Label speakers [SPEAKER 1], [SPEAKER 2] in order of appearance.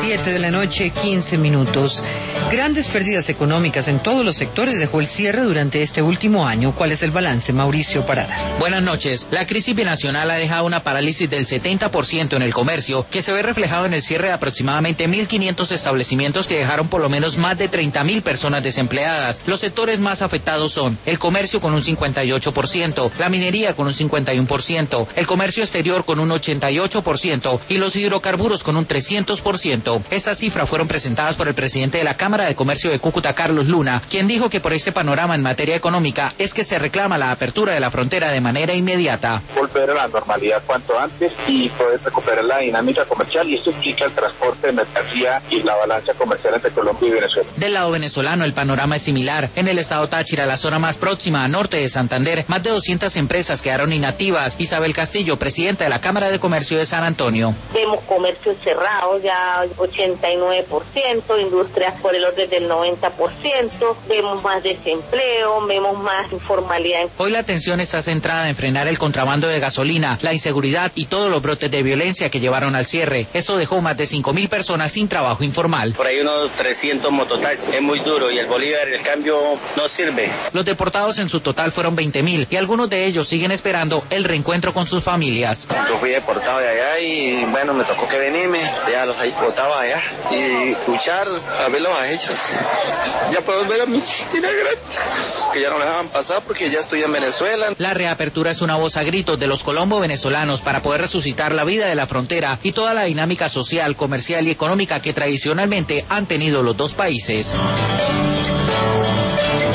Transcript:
[SPEAKER 1] 7:15 p.m. Grandes pérdidas económicas en todos los sectores dejó el cierre durante este último año. ¿Cuál es el balance, Mauricio Parada?
[SPEAKER 2] Buenas noches. La crisis binacional ha dejado una parálisis del 70% en el comercio, que se ve reflejado en el cierre de aproximadamente 1.500 establecimientos que dejaron por lo menos más de 30.000 personas desempleadas. Los sectores más afectados son el comercio con un 58%, la minería con un 51%, el comercio exterior con un 88% y los hidrocarburos con un 300%. Estas cifras fueron presentadas por el presidente de la Cámara de Comercio de Cúcuta, Carlos Luna, quien dijo que por este panorama en materia económica es que se reclama la apertura de la frontera de manera inmediata.
[SPEAKER 3] Volver a la normalidad cuanto antes y poder recuperar la dinámica comercial, y esto implica el transporte de mercancía y la balanza comercial entre Colombia y Venezuela.
[SPEAKER 2] Del lado venezolano el panorama es similar. En el estado Táchira, la zona más próxima a norte de Santander, más de 200 empresas quedaron inactivas. Isabel Castillo, presidenta de la Cámara de Comercio de San Antonio.
[SPEAKER 4] Vemos comercio cerrado ya 89%, industrias por el orden del 90%, vemos más desempleo, vemos más informalidad.
[SPEAKER 2] Hoy la atención está centrada en frenar el contrabando de gasolina, la inseguridad y todos los brotes de violencia que llevaron al cierre. Esto dejó más de 5.000 personas sin trabajo informal.
[SPEAKER 5] Por ahí unos 300 mototaxis, es muy duro y el bolívar, el cambio no sirve.
[SPEAKER 2] Los deportados en su total fueron 20.000 y algunos de ellos siguen esperando el reencuentro con sus familias.
[SPEAKER 6] Yo fui deportado de allá y bueno, me tocó que venirme, ya los ahí botaba allá y escuchar a verlos a ellos. Ya puedo ver a mi tía grande, que ya no me dejaban pasar porque ya estoy en Venezuela.
[SPEAKER 2] La reapertura es una voz a gritos de los colombo-venezolanos para poder resucitar la vida de la frontera y toda la dinámica social, comercial y económica que tradicionalmente han tenido los dos países.